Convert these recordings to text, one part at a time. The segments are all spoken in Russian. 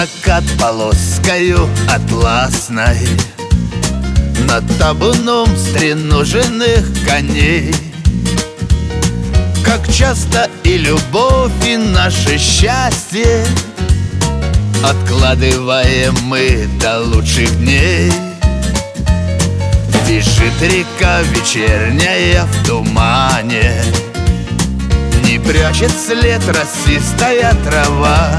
закат полоскою атласной над табуном стреноженных коней. Как часто и любовь, и наше счастье откладываем мы до лучших дней. Бежит река вечерняя в тумане, не прячет след росистая трава.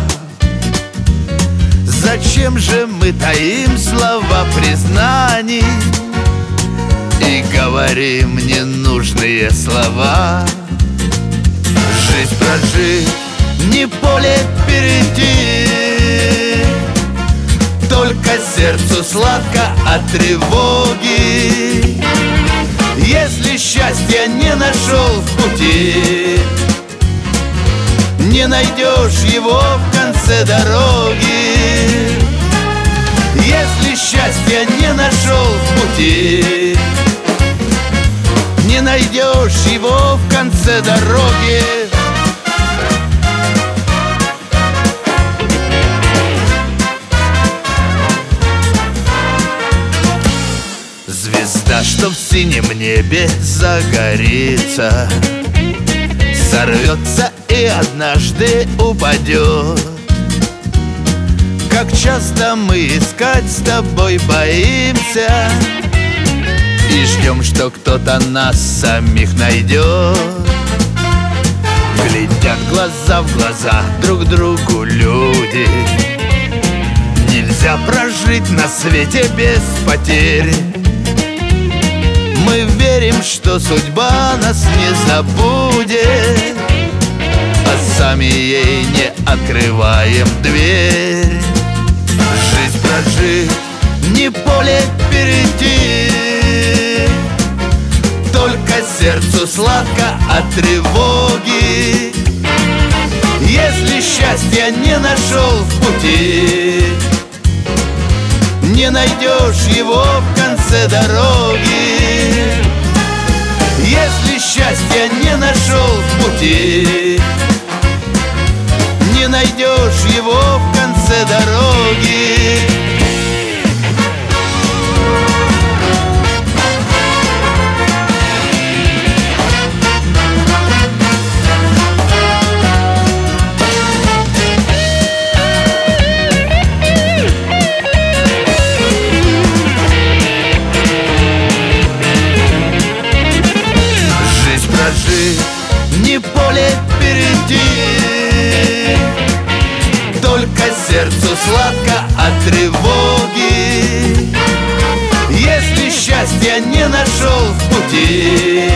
Зачем же мы таим слова признаний и говорим ненужные слова? Жизнь прожить, не поле перейти, только сердцу сладко от тревоги. Если счастья не нашел в пути, не найдешь его в конце дороги. Если счастья не нашел в пути, не найдешь его в конце дороги. Звезда, что в синем небе загорится, сорвется и однажды упадет. Как часто мы искать с тобой боимся и ждем, что кто-то нас самих найдет. Глядят глаза в глаза друг другу люди, нельзя прожить на свете без потерь. Мы верим, что судьба нас не забудет, а сами ей не открываем дверь. Жизнь прожить, не поле перейти, только сердцу сладко от тревоги. Если счастья не нашел в пути, не найдешь его в конце дороги. Если счастья не нашел в пути, не найдешь его в конце дороги. Жизнь прожить, не поле перейти, только сердцу сладко от тревоги. Если счастья не нашел в пути,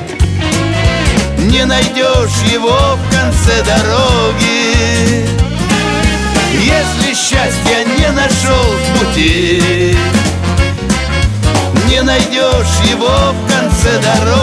не найдешь его в конце дороги. Если счастья не нашел в пути, не найдешь его в конце дороги.